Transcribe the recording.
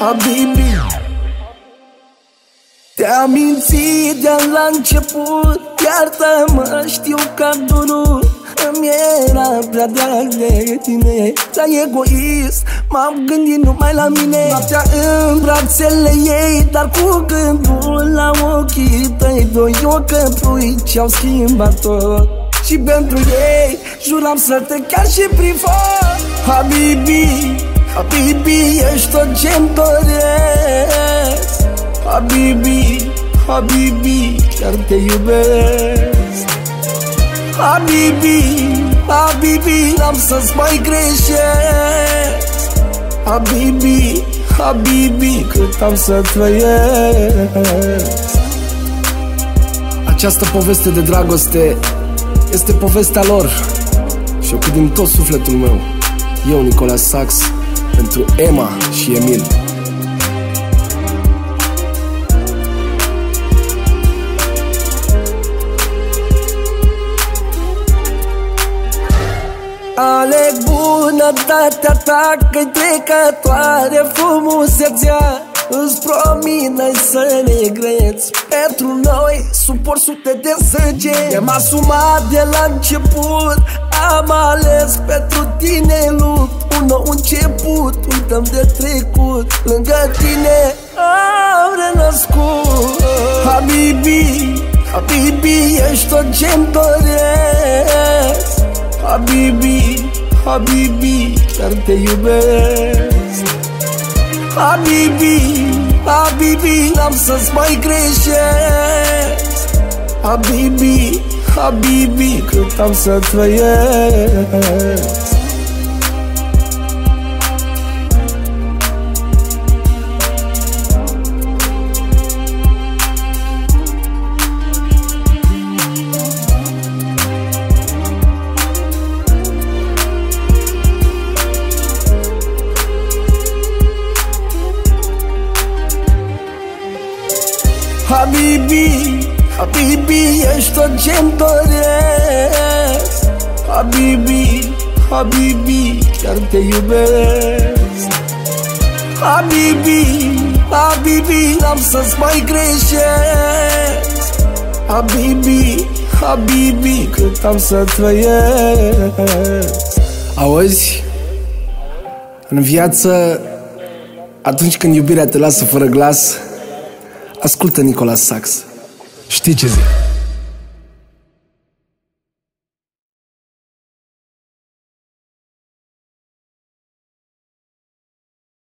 Habibi, te-am mințit de la început, iartă-mă, știu că am durut. Îmi era prea drag de tine, dar egoist m-am gândit numai la mine. Noaptea în brațele ei, dar cu gândul la ochii tăi doi ocăprui ce-au schimbat tot. Și pentru ei juram să te chiar și prin foc. Habibi, Habibi, ești tot ce-mi doresc. Habibi, Habibi, chiar te iubesc. Habibi, Habibi, n-am să-ți mai greșesc. Habibi, Habibi, cât am să trăiesc. Această poveste de dragoste este povestea lor. Și eu cu din tot sufletul meu, eu, Nicolas Sax, pentru Emma și Emil. Aleg bunătatea ta că-i trecătoare frumusețea. Îți promit n-ai să regreți, pentru noi suport sute de săgeți. Mi-am asumat de la început, am ales pentru tine lupt. Un nou început, uităm de trecut, lângă tine am renăscut. Habibi, Habibi, ești tot ce-mi doresc. Habibi, Habibi, chiar te iubesc. Habibi, Habibi, n-am să-ți mai greșesc. Habibi, Habibi, cât am să trăiesc. Habibi, Habibi, ești tot ce-mi doresc. Habibi, Habibi, chiar te iubesc. Habibi, Habibi, n-am să-ți mai greșesc. Habibi, Habibi, cât am să trăiesc. Auzi? În viață, atunci când iubirea te lasă fără glas, ascultă Nicolas Sax. Știi ce zic?